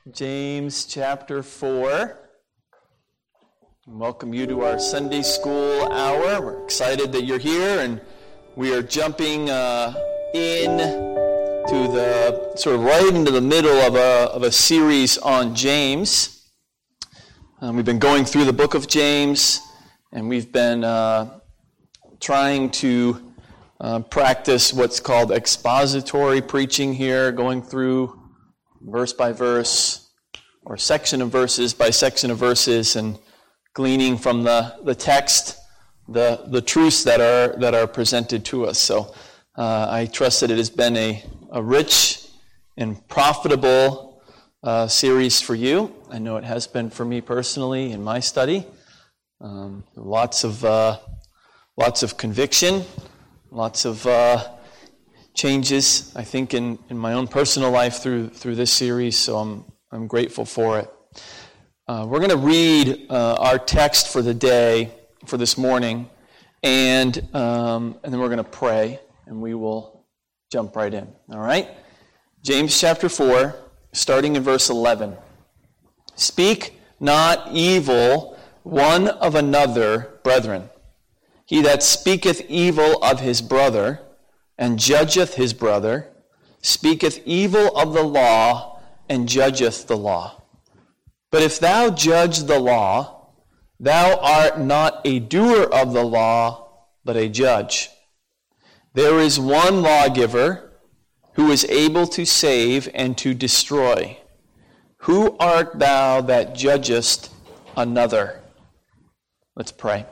James chapter 4. Welcome you to our Sunday school hour. We're excited that you're here, and we are jumping in to the sort of right into the middle of a series on James. We've been going through the book of James, and we've been trying to practice what's called expository preaching here, going through verse by verse, or section of verses by section of verses, and gleaning from the text the truths that are presented to us. So I trust that it has been a rich and profitable series for you. I know it has been for me personally in my study. Lots of conviction, lots of changes, I think, in my own personal life through this series, so I'm grateful for it. We're going to read our text for the day, for this morning, and then we're going to pray, and we will jump right in. All right? James chapter 4, starting in verse 11. Speak not evil one of another, brethren. He that speaketh evil of his brother, and judgeth his brother, speaketh evil of the law, and judgeth the law. But if thou judge the law, thou art not a doer of the law, but a judge. There is one lawgiver, who is able to save and to destroy. Who art thou that judgest another? Let's pray.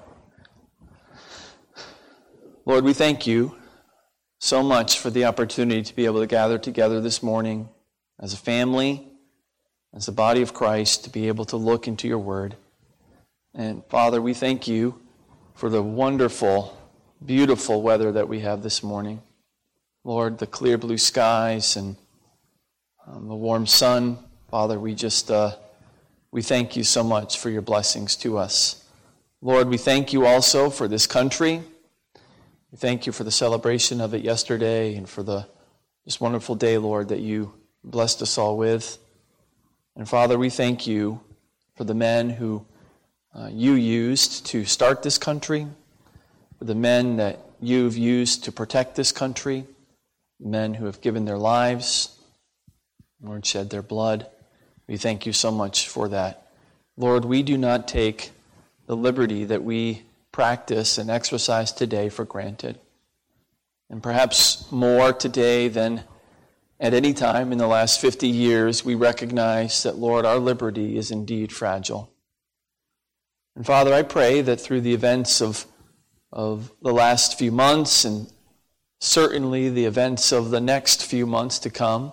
Lord, we thank you so much for the opportunity to be able to gather together this morning as a family, as a body of Christ, to be able to look into your word. And Father, we thank you for the wonderful, beautiful weather that we have this morning. Lord, the clear blue skies and the warm sun. Father, we thank you so much for your blessings to us. Lord, we thank you also for this country. We thank you for the celebration of it yesterday and for this wonderful day, Lord, that you blessed us all with. And Father, we thank you for the men who you used to start this country, for the men that you've used to protect this country, men who have given their lives, Lord, shed their blood. We thank you so much for that. Lord, we do not take the liberty that we practice and exercise today for granted. And perhaps more today than at any time in the last 50 years, we recognize that, Lord, our liberty is indeed fragile. And Father, I pray that through the events of the last few months, and certainly the events of the next few months to come,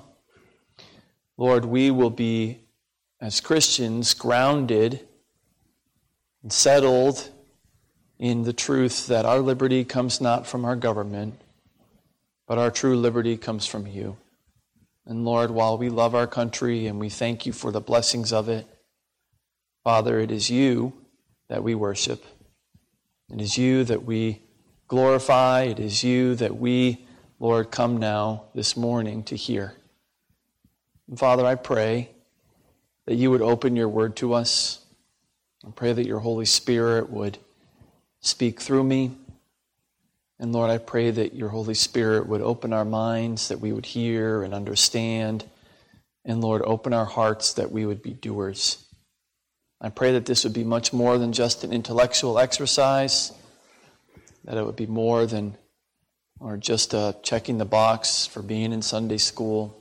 Lord, we will be, as Christians, grounded and settled in the truth that our liberty comes not from our government, but our true liberty comes from you. And Lord, while we love our country and we thank you for the blessings of it, Father, it is you that we worship. It is you that we glorify. It is you that we, Lord, come now this morning to hear. And Father, I pray that you would open your word to us. I pray that your Holy Spirit would speak through me. And Lord, I pray that your Holy Spirit would open our minds, that we would hear and understand. And Lord, open our hearts that we would be doers. I pray that this would be much more than just an intellectual exercise, that it would be more than or just checking the box for being in Sunday school.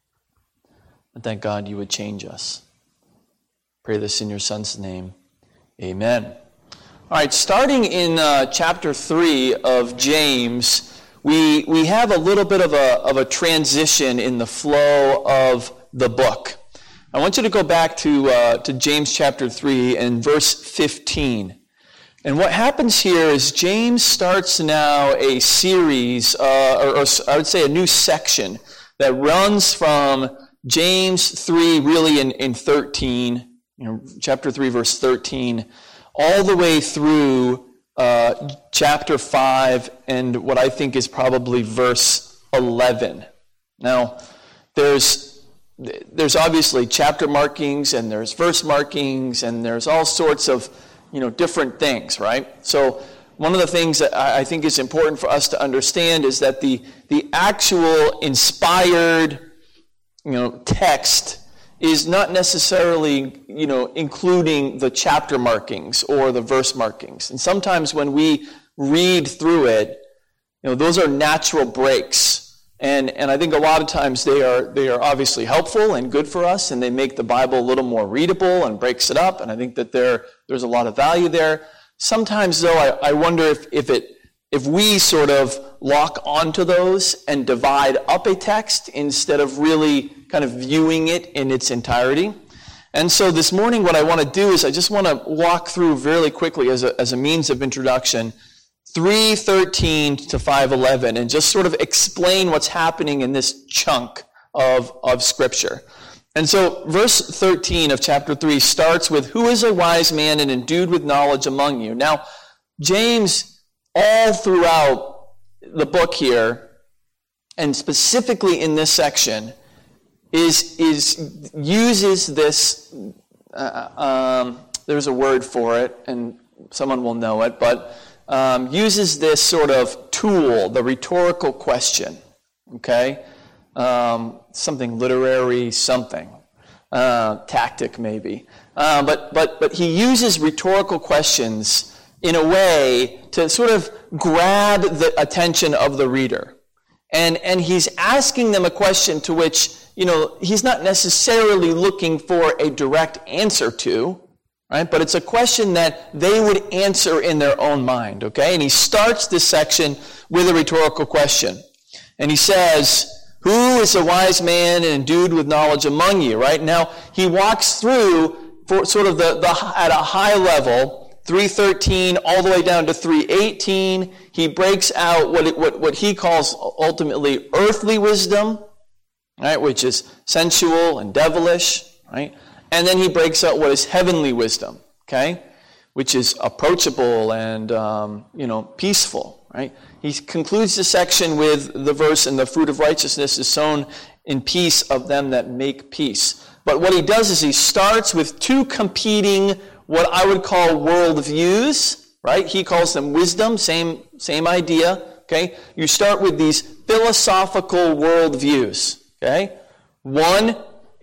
And thank God you would change us. Pray this in your Son's name. Amen. All right, starting in chapter 3 of James, we have a little bit of a transition in the flow of the book. I want you to go back to James chapter 3 and verse 15. And what happens here is James starts now a series, or I would say a new section, that runs from James 3 really in 13, chapter 3 verse 13, all the way through chapter 5 and what I think is probably verse 11. Now, there's there's obviously chapter markings and there's verse markings and there's all sorts of, different things, right? So one of the things that I think is important for us to understand is that the actual inspired, text is not necessarily, including the chapter markings or the verse markings. And sometimes when we read through it, those are natural breaks. And I think a lot of times they are obviously helpful and good for us, and they make the Bible a little more readable and breaks it up. And I think that there's a lot of value there. Sometimes, though, I wonder if we sort of lock onto those and divide up a text instead of really kind of viewing it in its entirety. And so this morning, what I want to do is I just want to walk through really quickly as a means of introduction 3:13 to 5:11 and just sort of explain what's happening in this chunk of Scripture. And so verse 13 of chapter 3 starts with, "Who is a wise man and endued with knowledge among you?" Now, James, all throughout the book here, and specifically in this section, uses this, there's a word for it, and someone will know it, but uses this sort of tool, the rhetorical question, okay? Something literary, something, tactic maybe. But he uses rhetorical questions in a way to sort of grab the attention of the reader. And he's asking them a question to which, he's not necessarily looking for a direct answer to, right? But it's a question that they would answer in their own mind, okay? And he starts this section with a rhetorical question. And he says, "Who is a wise man and endued with knowledge among you?" Right? Now, he walks through for sort of the at a high level, 3:13 all the way down to 3:18. He breaks out what he calls ultimately earthly wisdom, right, which is sensual and devilish, right? And then he breaks out what is heavenly wisdom, okay, which is approachable and, peaceful, right? He concludes the section with the verse, "And the fruit of righteousness is sown in peace of them that make peace." But what he does is he starts with two competing, what I would call worldviews, right? He calls them wisdom, same idea, okay? You start with these philosophical worldviews, okay? One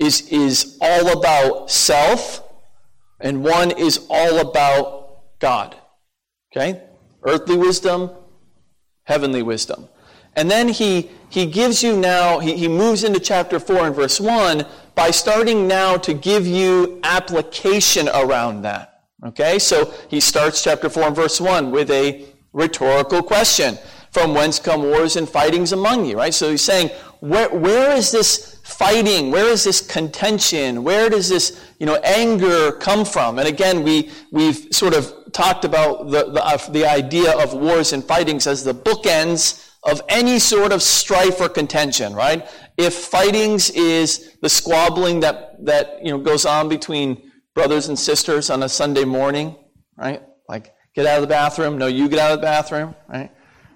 is all about self, and one is all about God, okay? Earthly wisdom, heavenly wisdom. And then he gives you now, he moves into chapter 4 and verse 1 by starting now to give you application around that, okay? So he starts chapter 4 and verse 1 with a rhetorical question. "From whence come wars and fightings among you?" Right? So he's saying, where is this fighting? Where is this contention? Where does this, anger come from? And again, we've sort of talked about the idea of wars and fightings as the bookends of any sort of strife or contention, right? If fightings is the squabbling that goes on between brothers and sisters on a Sunday morning, right? Like, get out of the bathroom. No, you get out of the bathroom, right?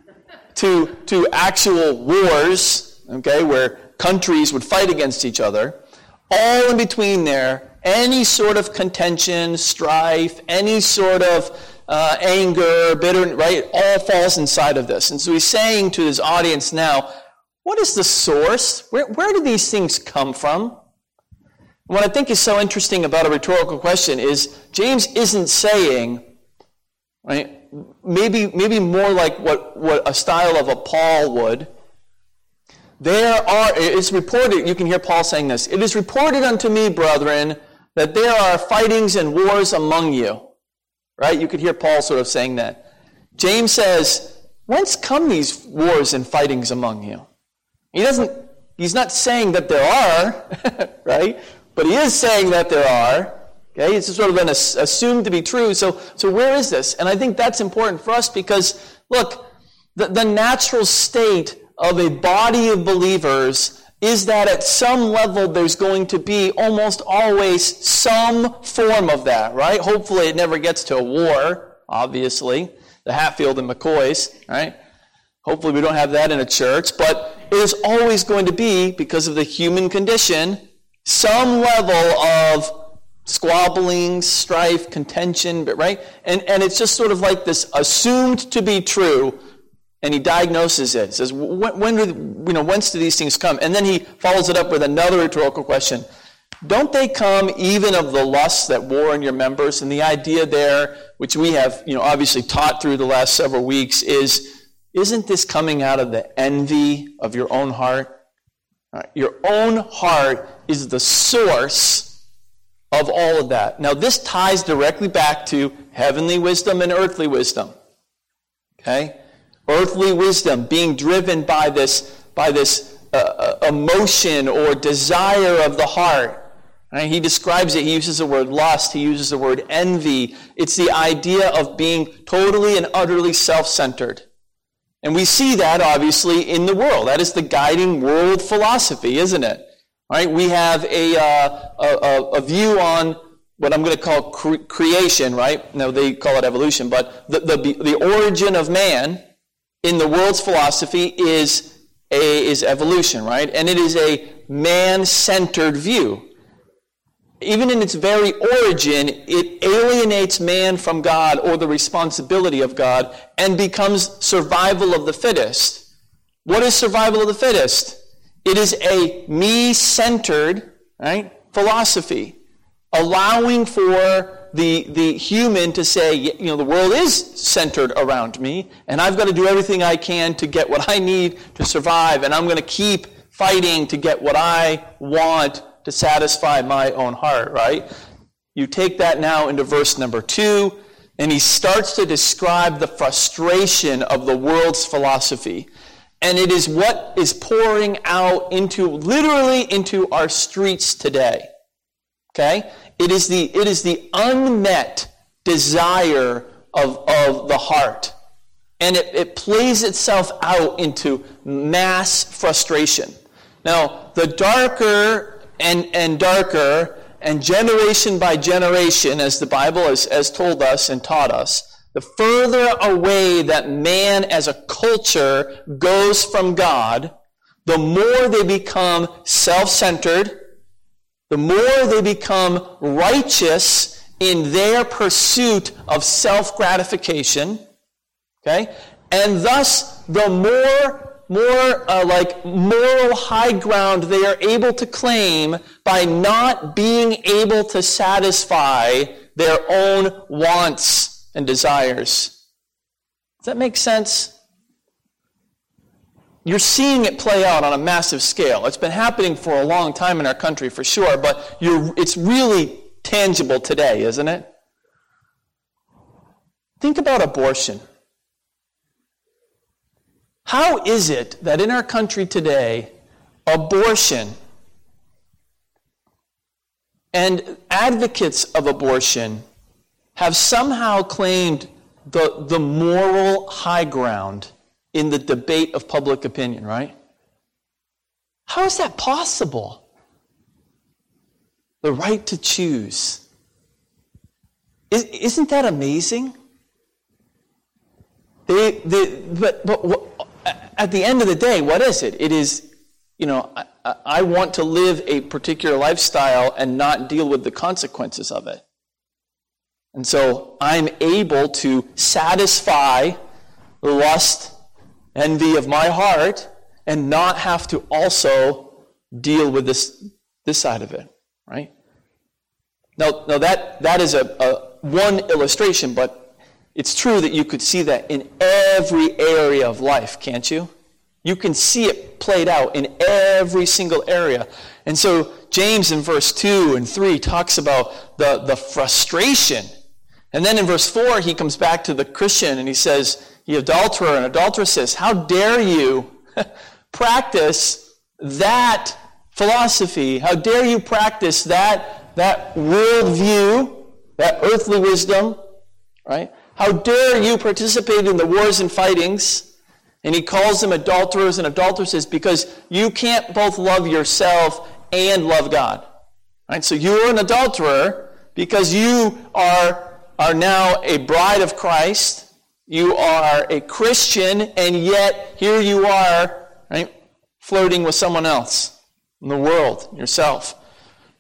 To actual wars, okay, where countries would fight against each other, all in between there, any sort of contention, strife, any sort of anger, bitter, right, all falls inside of this. And so he's saying to his audience now, what is the source? Where do these things come from? What I think is so interesting about a rhetorical question is James isn't saying, right, maybe more like what a style of a Paul would. It's reported, you can hear Paul saying this, "It is reported unto me, brethren, that there are fightings and wars among you." Right? You could hear Paul sort of saying that. James says, whence come these wars and fightings among you? He's not saying that there are, right? But he is saying that there are. Okay? It's sort of been assumed to be true. So where is this? And I think that's important for us because, look, the natural state of a body of believers is that at some level there's going to be almost always some form of that, right? Hopefully it never gets to a war, obviously. The Hatfield and McCoys, right? Hopefully we don't have that in a church, but it is always going to be, because of the human condition, some level of squabbling, strife, contention, right? And it's just sort of like this assumed to be true, and he diagnoses it. He says, whence do these things come? And then he follows it up with another rhetorical question. Don't they come even of the lusts that war in your members? And the idea there, which we have, obviously taught through the last several weeks, isn't this coming out of the envy of your own heart? Your own heart is the source of all of that. Now, this ties directly back to heavenly wisdom and earthly wisdom. Okay? Earthly wisdom being driven by this emotion or desire of the heart. Right? He describes it. He uses the word lust. He uses the word envy. It's the idea of being totally and utterly self-centered. And we see that, obviously, in the world. That is the guiding world philosophy, isn't it? Right? We have a view on what I'm going to call creation, right? No, they call it evolution, but the origin of man in the world's philosophy is evolution, right? And it is a man-centered view. Even in its very origin, it alienates man from God or the responsibility of God and becomes survival of the fittest. What is survival of the fittest? It is a me-centered, right, philosophy, allowing for the human to say, the world is centered around me, and I've got to do everything I can to get what I need to survive, and I'm going to keep fighting to get what I want to satisfy my own heart, right? You take that now into verse number 2, and he starts to describe the frustration of the world's philosophy. And it is what is pouring out literally into our streets today. Okay? It is the unmet desire of the heart. And it plays itself out into mass frustration. Now, the darker and darker, and generation by generation, as the Bible has told us and taught us, the further away that man as a culture goes from God, the more they become self-centered, the more they become righteous in their pursuit of self-gratification, okay? And thus, the more moral high ground they are able to claim by not being able to satisfy their own wants and desires. Does that make sense? You're seeing it play out on a massive scale. It's been happening for a long time in our country for sure, but it's really tangible today, isn't it? Think about abortion. How is it that in our country today, abortion and advocates of abortion have somehow claimed the moral high ground in the debate of public opinion, right? How is that possible? The right to choose. Isn't that amazing? But at the end of the day, what is it? It is, I want to live a particular lifestyle and not deal with the consequences of it. And so I'm able to satisfy the lust, envy of my heart, and not have to also deal with this side of it, right? Now that is a one illustration, but it's true that you could see that in every area of life, can't you? You can see it played out in every single area. And so James in verse 2 and 3 talks about the frustration. And then in verse 4, he comes back to the Christian and he says, "Ye adulterer and adulteresses, how dare you practice that philosophy? How dare you practice that worldview, that earthly wisdom, right? How dare you participate in the wars and fightings?" And he calls them adulterers and adulteresses because you can't both love yourself and love God. Right? So you're an adulterer because you are now a bride of Christ. You are a Christian, and yet here you are, right, flirting with someone else in the world, yourself.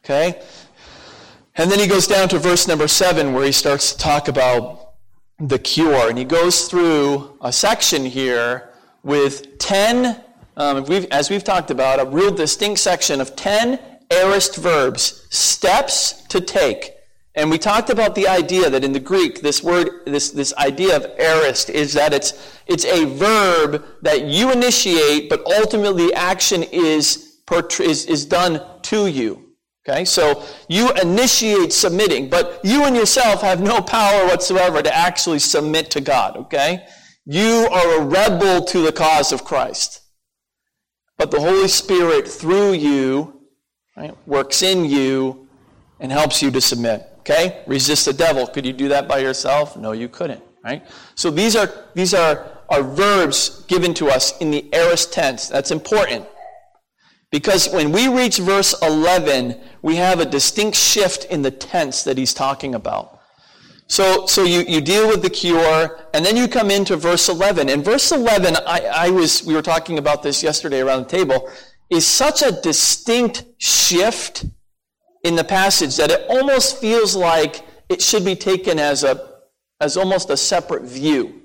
Okay? And then he goes down to verse number 7 where he starts to talk about the cure. And he goes through a section here with 10, as we've talked about, a real distinct section of 10 aorist verbs, steps to take. And we talked about the idea that in the Greek, this word, this idea of aorist is that it's a verb that you initiate, but ultimately action is done to you. Okay, so you initiate submitting, but you in yourself have no power whatsoever to actually submit to God. Okay, you are a rebel to the cause of Christ, but the Holy Spirit through you, right, works in you and helps you to submit. Okay? Resist the devil. Could you do that by yourself? No, you couldn't. Right? So these are verbs given to us in the aorist tense. That's important. Because when we reach verse 11, we have a distinct shift in the tense that he's talking about. So you deal with the cure, and then you come into verse 11. And verse 11, we were talking about this yesterday around the table, is such a distinct shift in the passage that it almost feels like it should be taken as almost a separate view.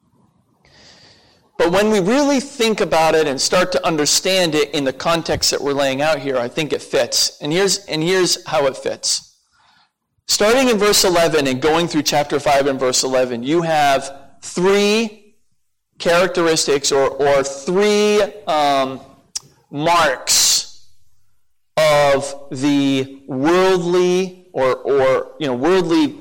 But when we really think about it and start to understand it in the context that we're laying out here, I think it fits. And here's how it fits. Starting in verse 11 and going through chapter 5 and verse 11, you have three characteristics or three marks of the worldly worldly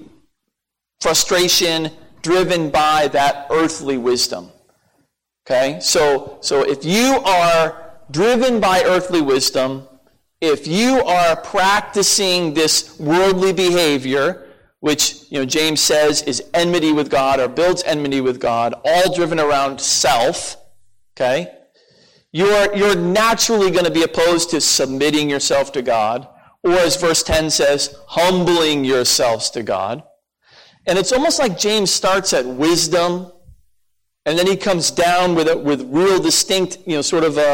frustration driven by that earthly wisdom. Okay? So if you are driven by earthly wisdom, if you are practicing this worldly behavior, which James says is enmity with God or builds enmity with God, all driven around self, okay? You're naturally going to be opposed to submitting yourself to God, or as verse 10 says, humbling yourselves to God. And it's almost like James starts at wisdom, and then he comes down with real distinct, sort of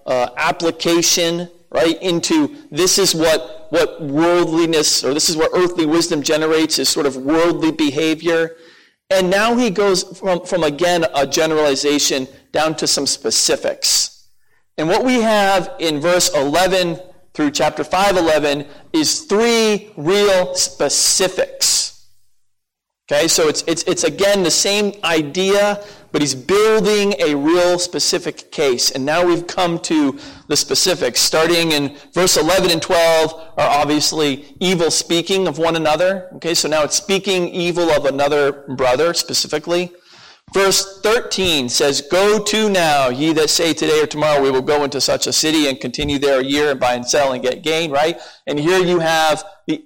application, right, into this is what worldliness, or this is what earthly wisdom generates, is sort of worldly behavior. And now he goes from again, a generalization down to some specifics. And what we have in verse 11 through chapter 5:11 is three real specifics. Okay, so it's again the same idea, but he's building a real specific case. And now we've come to the specifics. Starting in verse 11 and 12 are obviously evil speaking of one another. Okay, so now it's speaking evil of another brother specifically. Verse 13 says, "Go to now, ye that say today or tomorrow we will go into such a city and continue there a year and buy and sell and get gain," right? And here you have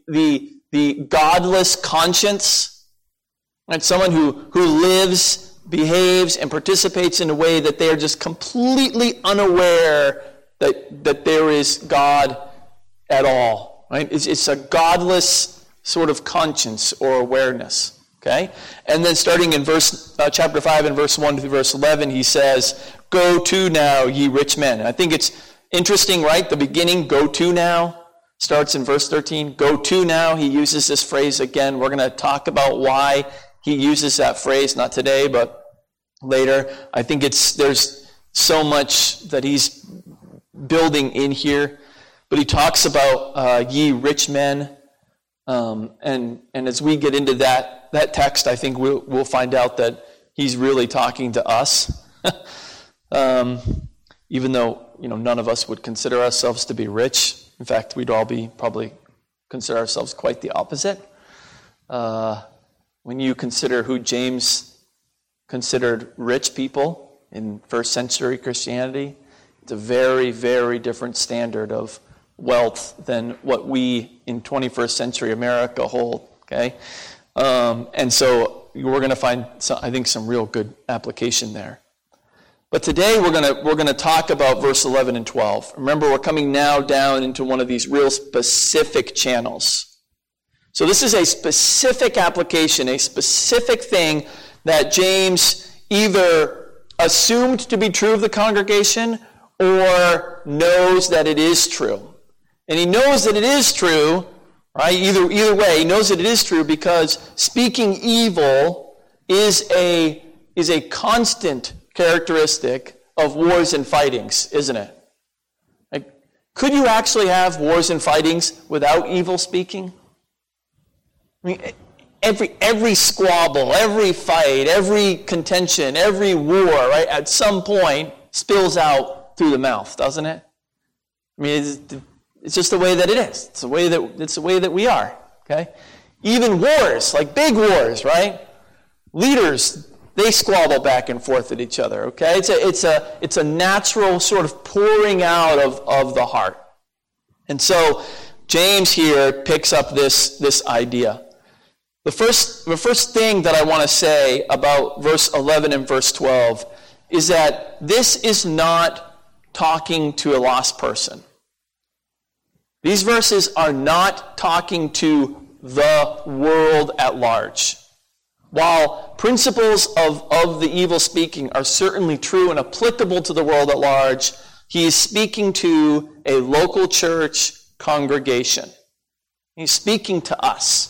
the godless conscience, right? Someone who lives, behaves, and participates in a way that they are just completely unaware that there is God at all, right? It's a godless sort of conscience or awareness. Okay? And then starting in chapter 5 and verse 1 to verse 11, he says, "Go to now, ye rich men." And I think it's interesting, right? The beginning, "go to now," starts in verse 13. "Go to now." He uses this phrase again. We're going to talk about why he uses that phrase, not today, but later. I think there's so much that he's building in here. But he talks about ye rich men. And as we get into that text, I think we'll find out that he's really talking to us. Even though, none of us would consider ourselves to be rich. In fact, we'd all probably consider ourselves quite the opposite. When you consider who James considered rich people in first century Christianity, it's a very, very different standard of wealth than what we in 21st century America hold, okay? And so we're going to find, I think, some real good application there. But today we're going to talk about verse 11 and 12. Remember, we're coming now down into one of these real specific channels. So this is a specific application, a specific thing that James either assumed to be true of the congregation or knows that it is true. And he knows that it is true, right? Either way, he knows that it is true because speaking evil is a constant characteristic of wars and fightings, isn't it? Like, could you actually have wars and fightings without evil speaking? I mean, every squabble, every fight, every contention, every war, right, at some point spills out through the mouth, doesn't it? I mean, it's just the way that it is. It's the way that we are, okay? Even wars, like big wars, right? Leaders, they squabble back and forth at each other, okay? It's a natural sort of pouring out of the heart. And so James here picks up this idea. The first thing that I want to say about verse 11 and verse 12 is that this is not talking to a lost person. These verses are not talking to the world at large. While principles of the evil speaking are certainly true and applicable to the world at large, he is speaking to a local church congregation. He's speaking to us.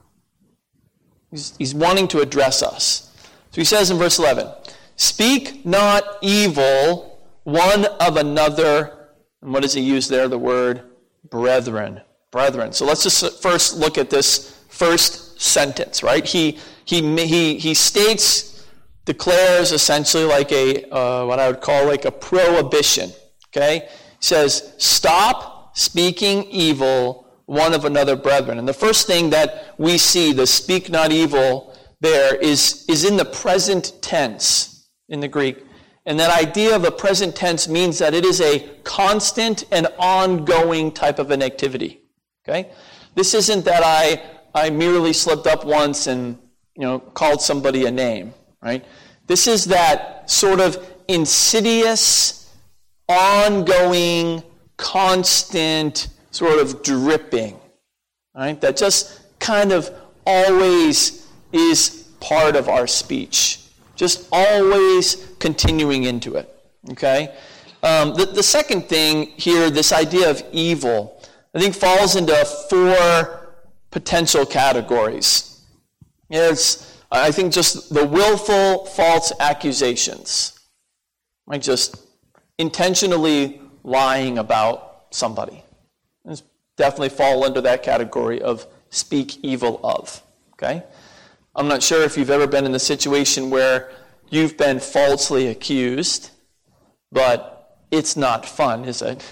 He's wanting to address us. So he says in verse 11, "Speak not evil one of another." And what does he use there? The word brethren. Brethren. So let's just first look at this first sentence, right? He states, declares essentially like what I would call like a prohibition. Okay? He says, "Stop speaking evil one of another, brethren." And the first thing that we see, the "speak not evil" there, is in the present tense in the Greek. And that idea of the present tense means that it is a constant and ongoing type of an activity. Okay? This isn't that I merely slipped up once and called somebody a name, right? This is that sort of insidious, ongoing, constant sort of dripping, right? That just kind of always is part of our speech. Just always continuing into it, okay? The second thing here, this idea of evil, I think falls into 4 potential categories. It's, I think, just the willful false accusations, like just intentionally lying about somebody. It's definitely fall under that category of speak evil of, okay? I'm not sure if you've ever been in the situation where you've been falsely accused, but it's not fun, is it?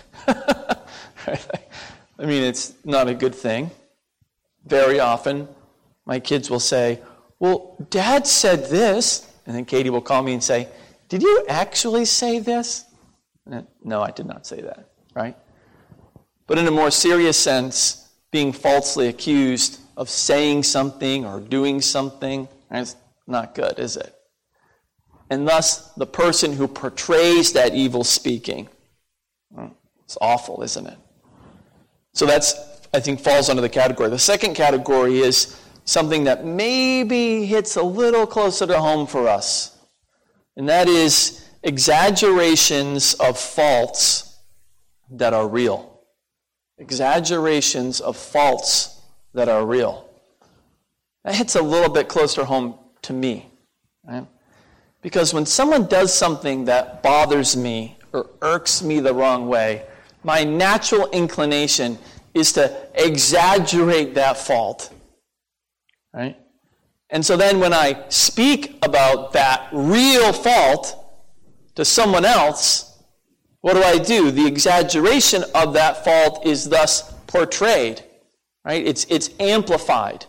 I mean, it's not a good thing. Very often, my kids will say, "Well, Dad said this," and then Katie will call me and say, "Did you actually say this?" No, I did not say that, right? But in a more serious sense, being falsely accused of saying something or doing something, it's not good, is it? And thus, the person who portrays that evil speaking, it's awful, isn't it? So that's, I think, falls under the category. The second category is something that maybe hits a little closer to home for us, and that is exaggerations of faults that are real. Exaggerations of faults that are real. That hits a little bit closer home to me, right? Because when someone does something that bothers me or irks me the wrong way, my natural inclination is to exaggerate that fault, right? And so then when I speak about that real fault to someone else, what do? The exaggeration of that fault is thus portrayed, right? It's amplified.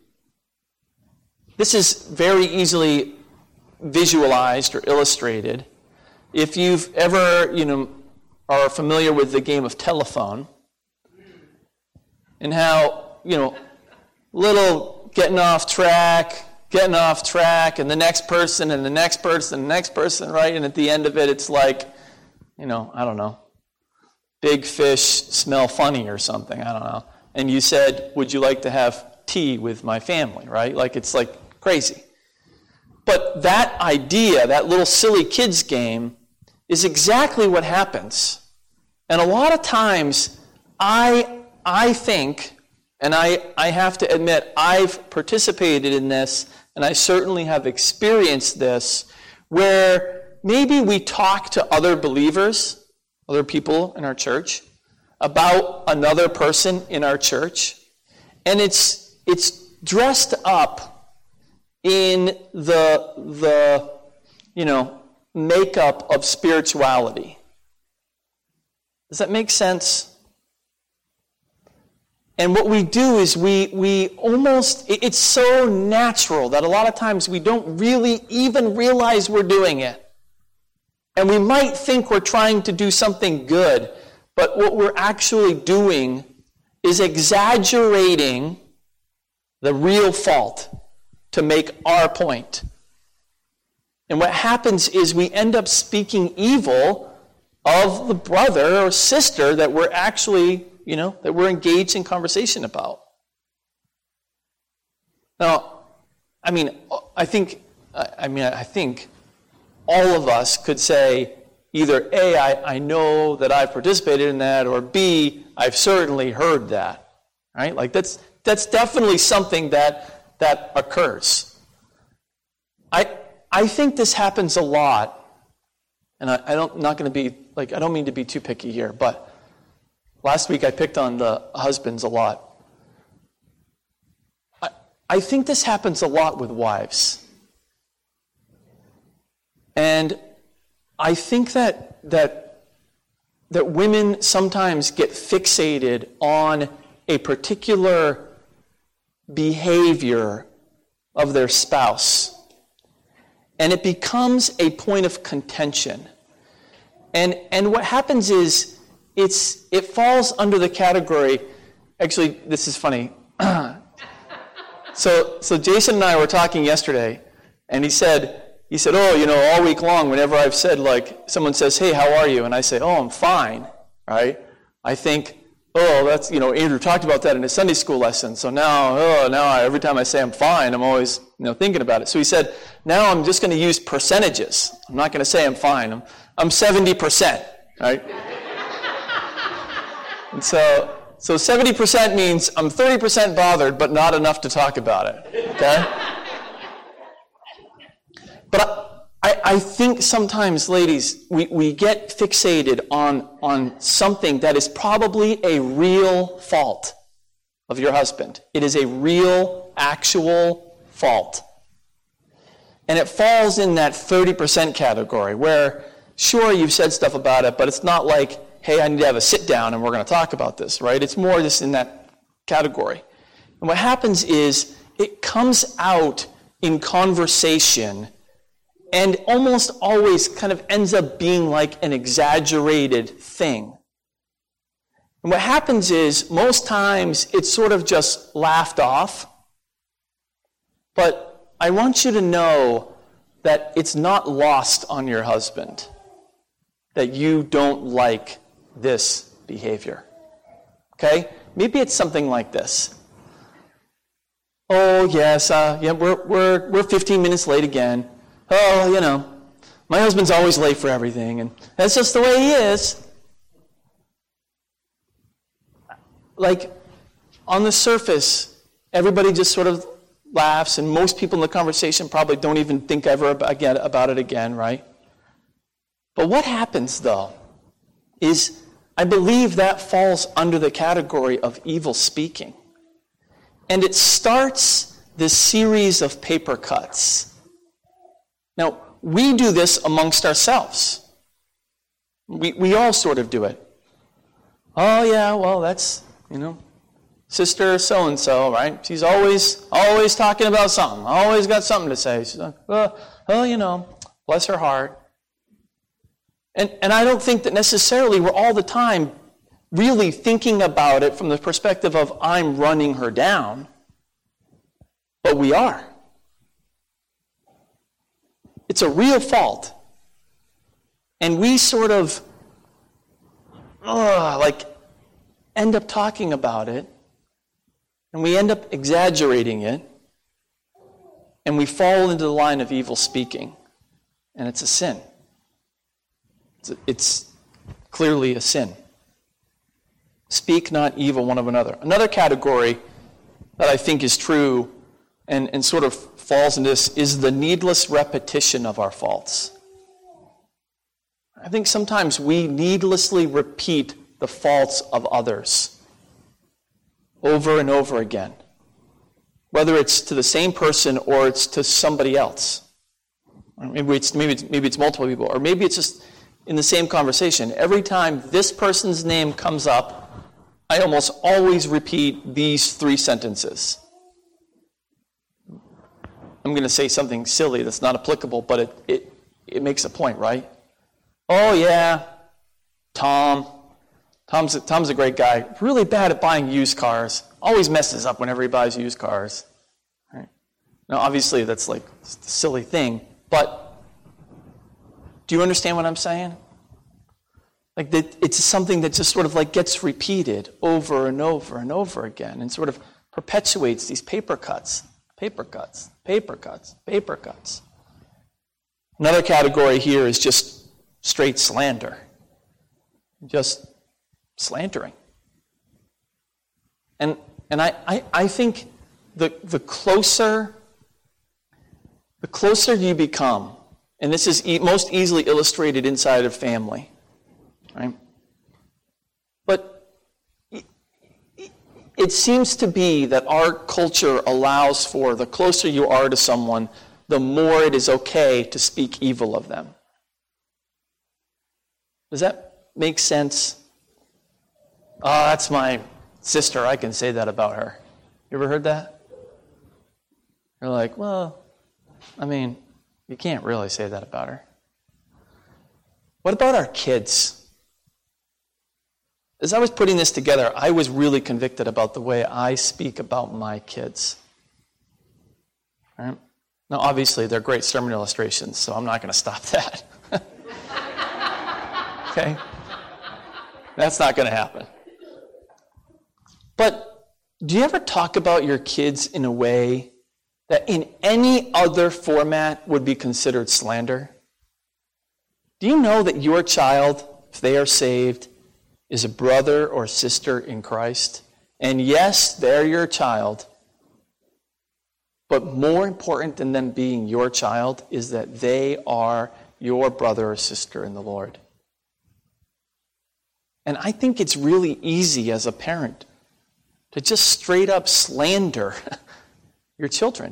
This is very easily visualized or illustrated. If you've ever, are familiar with the game of telephone, and how, little getting off track, and the next person, and the next person, and the next person, right? And at the end of it, it's like, I don't know, big fish smell funny or something, I don't know. And you said, "Would you like to have tea with my family?" Right? Like, it's like crazy. But that idea, that little silly kids game, is exactly what happens. And a lot of times, I think, and I have to admit, I've participated in this, and I certainly have experienced this, where maybe we talk to other believers, other people in our church, about another person in our church, and it's dressed up in the makeup of spirituality. Does that make sense? And what we do is we almost, it's so natural that a lot of times we don't really even realize we're doing it. And we might think we're trying to do something good, but what we're actually doing is exaggerating the real fault to make our point. And what happens is we end up speaking evil of the brother or sister that we're actually, that we're engaged in conversation about. Now, I think all of us could say either A, I know that I've participated in that, or B, I've certainly heard that. Right? Like that's definitely something that occurs. I think this happens a lot, and I don't mean to be too picky here, but last week I picked on the husbands a lot. I think this happens a lot with wives. And I think that women sometimes get fixated on a particular behavior of their spouse. And it becomes a point of contention. And what happens is it falls under the category, actually, this is funny. So Jason and I were talking yesterday, and he said, all week long, whenever I've said, someone says, hey, how are you? And I say, I'm fine, right? I think, that's, Andrew talked about that in his Sunday school lesson. So now every time I say I'm fine, I'm always, thinking about it. So he said, now I'm just going to use percentages. I'm not going to say I'm fine. I'm 70%, right? And so 70% means I'm 30% bothered, but not enough to talk about it, okay? But I think sometimes, ladies, we get fixated on something that is probably a real fault of your husband. It is a real, actual fault. And it falls in that 30% category where, sure, you've said stuff about it, but it's not like, hey, I need to have a sit down and we're going to talk about this, right? It's more just in that category. And what happens is it comes out in conversation and almost always kind of ends up being like an exaggerated thing. And what happens is most times it's sort of just laughed off. But I want you to know that it's not lost on your husband that you don't like this behavior. Okay? Maybe it's something like this. Oh, yes, we're 15 minutes late again. Oh, my husband's always late for everything, and that's just the way he is. Like, on the surface, everybody just sort of laughs, and most people in the conversation probably don't even think ever about it again, right? But what happens, though, is I believe that falls under the category of evil speaking. And it starts this series of paper cuts. Now, we do this amongst ourselves. We all sort of do it. Oh, yeah, well, that's, Sister so-and-so, right? She's always talking about something. Always got something to say. She's like, bless her heart. And I don't think that necessarily we're all the time really thinking about it from the perspective of I'm running her down. But we are. It's a real fault. And we sort of end up talking about it. And we end up exaggerating it. And we fall into the line of evil speaking. And it's a sin. It's clearly a sin. Speak not evil one of another. Another category that I think is true and sort of falls into this is the needless repetition of our faults. I think sometimes we needlessly repeat the faults of others over and over again, whether it's to the same person or it's to somebody else. Maybe it's multiple people, or maybe it's just in the same conversation. Every time this person's name comes up, I almost always repeat these 3 sentences. I'm going to say something silly that's not applicable, but it makes a point, right? Oh yeah, Tom's a great guy. Really bad at buying used cars. Always messes up whenever he buys used cars. Right? Now, obviously, that's like a silly thing, but do you understand what I'm saying? Like it's something that just sort of like gets repeated over and over and over again, and sort of perpetuates these paper cuts. Another category here is just straight slander. Just slandering. And I think the closer you become, and this is most easily illustrated inside of family, right? But it seems to be that our culture allows for the closer you are to someone, the more it is okay to speak evil of them. Does that make sense? Oh, that's my sister. I can say that about her. You ever heard that? You're like, well, I mean, you can't really say that about her. What about our kids? As I was putting this together, I was really convicted about the way I speak about my kids. Right? Now, obviously, they're great sermon illustrations, so I'm not going to stop that. Okay? That's not going to happen. But do you ever talk about your kids in a way that in any other format would be considered slander? Do you know that your child, if they are saved, is a brother or sister in Christ? And yes, they're your child. But more important than them being your child is that they are your brother or sister in the Lord. And I think it's really easy as a parent to just straight up slander your children.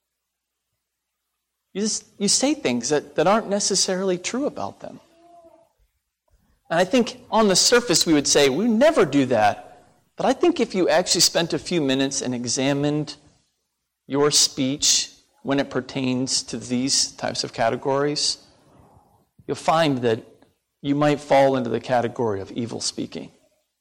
You say things that aren't necessarily true about them. And I think on the surface we would say, we never do that. But I think if you actually spent a few minutes and examined your speech when it pertains to these types of categories, you'll find that you might fall into the category of evil speaking.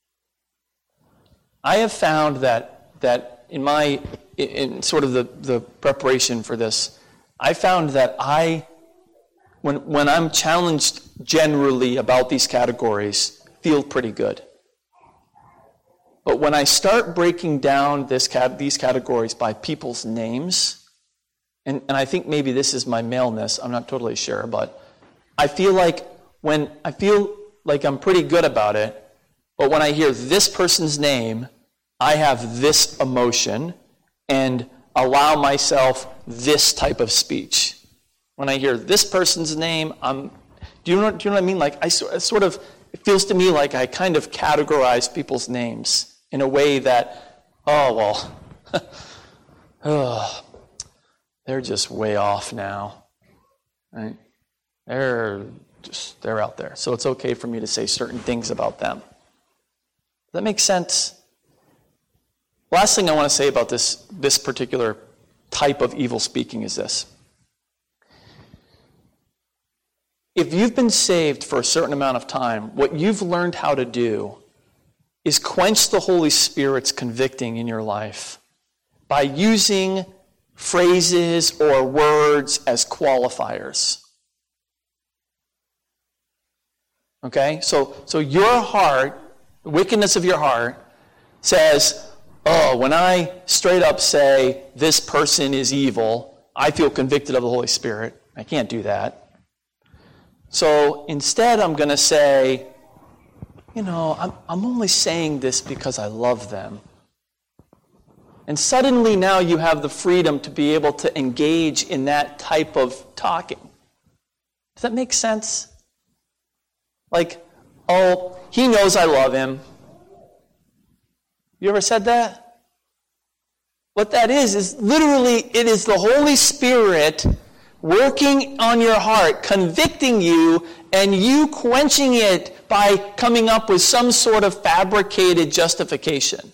I have found that in sort of the preparation for this, I found that when I'm challenged generally about these categories, feel pretty good. But when I start breaking down these categories by people's names, and I think maybe this is my maleness, I'm not totally sure, but I feel like I'm pretty good about it, but when I hear this person's name, I have this emotion and allow myself this type of speech. When I hear this person's name, do you know what I mean? Like it feels to me like I kind of categorize people's names in a way that, they're just way off now, right? They're out there. So it's okay for me to say certain things about them. Does that make sense? Last thing I want to say about this particular type of evil speaking is this. If you've been saved for a certain amount of time, what you've learned how to do is quench the Holy Spirit's convicting in your life by using phrases or words as qualifiers. Okay? So your heart, the wickedness of your heart, says, when I straight up say this person is evil, I feel convicted of the Holy Spirit. I can't do that. So instead I'm going to say, I'm only saying this because I love them. And suddenly now you have the freedom to be able to engage in that type of talking. Does that make sense? Like, oh, he knows I love him. You ever said that? What that is literally, it is the Holy Spirit working on your heart, convicting you, and you quenching it by coming up with some sort of fabricated justification.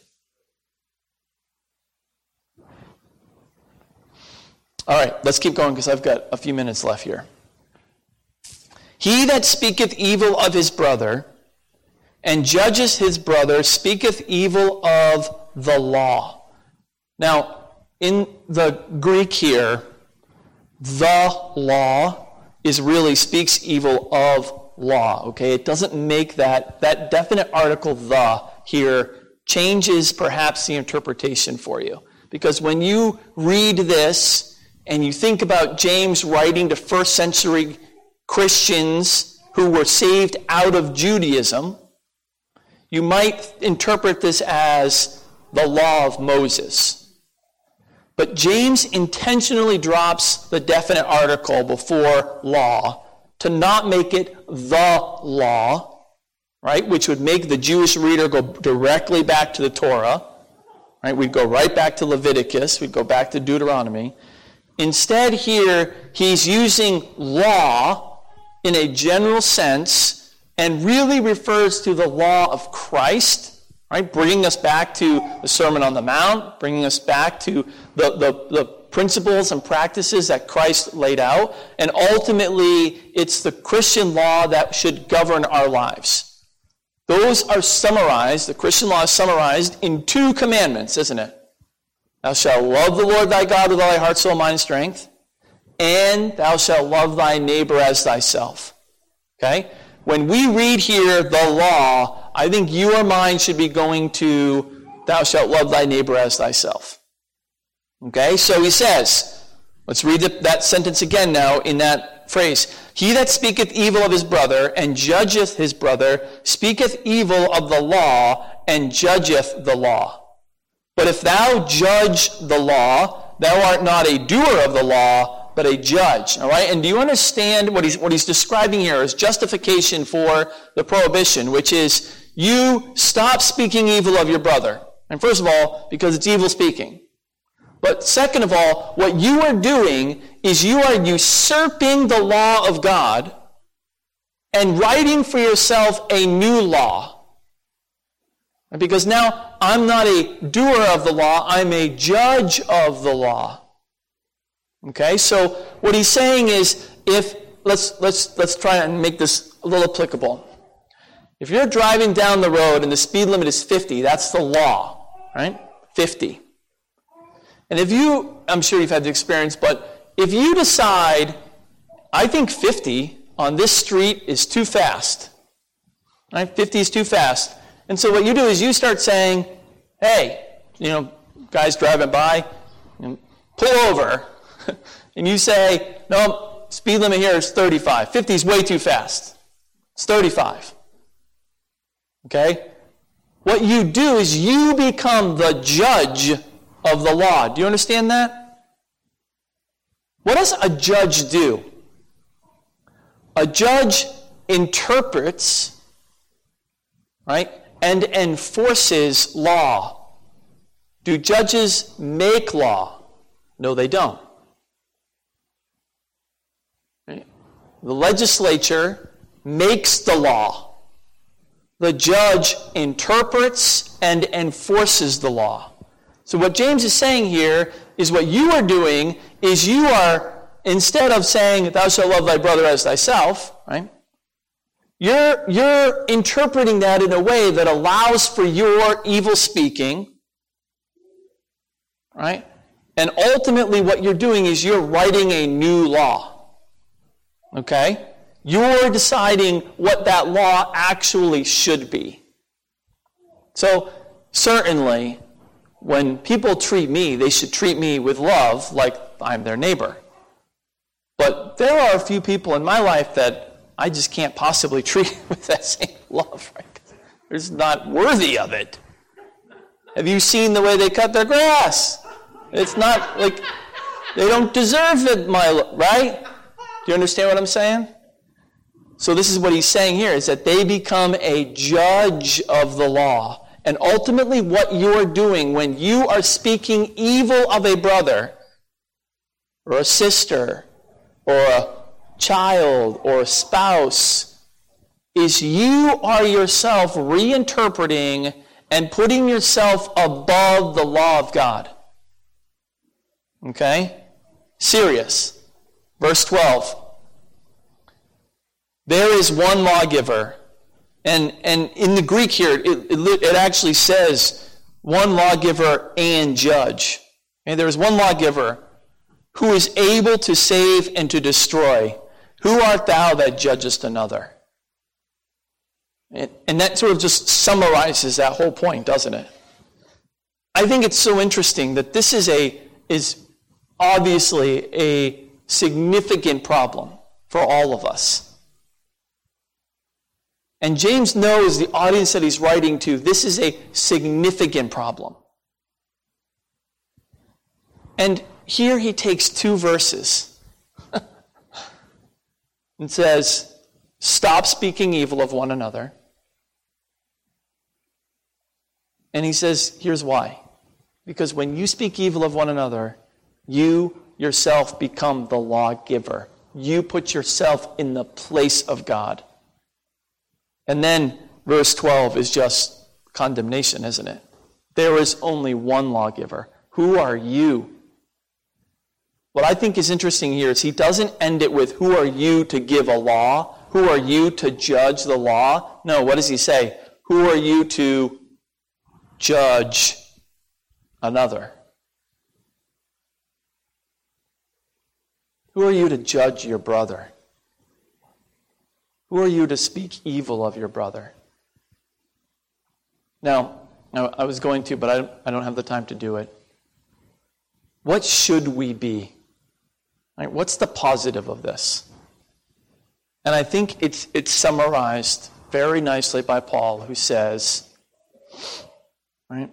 All right, let's keep going because I've got a few minutes left here. He that speaketh evil of his brother and judges his brother speaketh evil of the law. Now, in the Greek here, the law really speaks evil of law, okay? It doesn't make that definite article, the, here, changes perhaps the interpretation for you. Because when you read this and you think about James writing to first century Christians who were saved out of Judaism, you might interpret this as the law of Moses. But James intentionally drops the definite article before law to not make it the law, right? Which would make the Jewish reader go directly back to the Torah, right? We'd go right back to Leviticus. We'd go back to Deuteronomy. Instead here, he's using law in a general sense and really refers to the law of Christ, right? Bringing us back to the Sermon on the Mount, bringing us back to the principles and practices that Christ laid out. And ultimately, it's the Christian law that should govern our lives. Those are summarized, the Christian law is summarized in 2 commandments, isn't it? Thou shalt love the Lord thy God with all thy heart, soul, mind, and strength. And thou shalt love thy neighbor as thyself. Okay? When we read here the law, I think you or mine should be going to, thou shalt love thy neighbor as thyself. Okay? So he says, let's read that sentence again now in that phrase. He that speaketh evil of his brother and judgeth his brother speaketh evil of the law and judgeth the law. But if thou judge the law, thou art not a doer of the law, but a judge. All right? And do you understand what he's describing here is justification for the prohibition, which is you stop speaking evil of your brother. And first of all, because it's evil speaking. But second of all, what you are doing is you are usurping the law of God and writing for yourself a new law. Because now I'm not a doer of the law, I'm a judge of the law. Okay, so what he's saying is, let's try and make this a little applicable. If you're driving down the road and the speed limit is 50, that's the law, right? 50. And I'm sure you've had the experience, but if you decide, I think 50 on this street is too fast, right? 50 is too fast. And so what you do is you start saying, hey, guys driving by, pull over. And you say, no, speed limit here is 35. 50 is way too fast. It's 35. Okay? What you do is you become the judge of the law. Do you understand that? What does a judge do? A judge interprets, right, and enforces law. Do judges make law? No, they don't. Right? The legislature makes the law. The judge interprets and enforces the law. So what James is saying here is what you are doing is you are, instead of saying, thou shalt love thy brother as thyself, right? You're interpreting that in a way that allows for your evil speaking, right? And ultimately what you're doing is you're writing a new law. Okay? You're deciding what that law actually should be. So, certainly, when people treat me, they should treat me with love like I'm their neighbor. But there are a few people in my life that I just can't possibly treat with that same love, right? just not worthy of it. Have you seen the way they cut their grass? It's not like they don't deserve it, right? Do you understand what I'm saying? So this is what he's saying here, is that they become a judge of the law. And ultimately what you're doing when you are speaking evil of a brother or a sister or a child or a spouse is you are yourself reinterpreting and putting yourself above the law of God. Okay? Serious. Verse 12. There is one lawgiver. And in the Greek here, it actually says one lawgiver and judge. And there is one lawgiver who is able to save and to destroy. Who art thou that judgest another? And that sort of just summarizes that whole point, doesn't it? I think it's so interesting that this is obviously a significant problem for all of us. And James knows the audience that he's writing to, this is a significant problem. And here he takes 2 verses and says, stop speaking evil of one another. And he says, here's why. Because when you speak evil of one another, you yourself become the lawgiver. You put yourself in the place of God. And then verse 12 is just condemnation, isn't it? There is only one lawgiver. Who are you? What I think is interesting here is he doesn't end it with, who are you to give a law? Who are you to judge the law? No, what does he say? Who are you to judge another? Who are you to judge your brother? Who are you to speak evil of your brother? Now, I was going to, but I don't have the time to do it. What should we be? Right, what's the positive of this? And I think it's summarized very nicely by Paul, who says, right,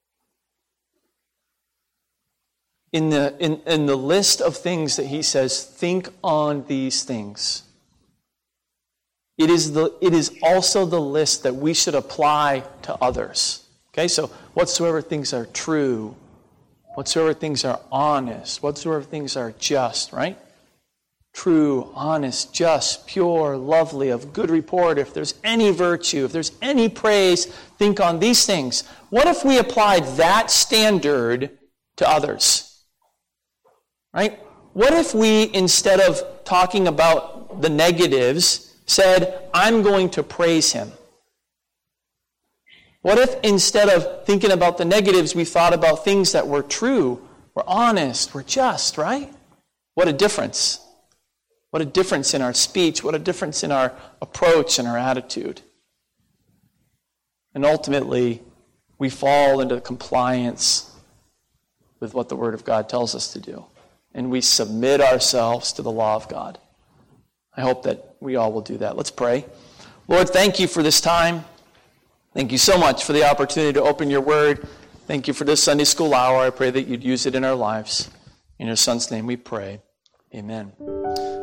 in the list of things that he says, think on these things. It is also the list that we should apply to others. Okay, so whatsoever things are true, whatsoever things are honest, whatsoever things are just, right? True, honest, just, pure, lovely, of good report. If there's any virtue, if there's any praise, think on these things. What if we applied that standard to others? Right? What if we, instead of talking about the negatives, said, I'm going to praise him? What if instead of thinking about the negatives, we thought about things that were true, were honest, were just, right? What a difference. What a difference in our speech. What a difference in our approach and our attitude. And ultimately, we fall into compliance with what the Word of God tells us to do. And we submit ourselves to the law of God. I hope that we all will do that. Let's pray. Lord, thank you for this time. Thank you so much for the opportunity to open your word. Thank you for this Sunday school hour. I pray that you'd use it in our lives. In your Son's name we pray. Amen.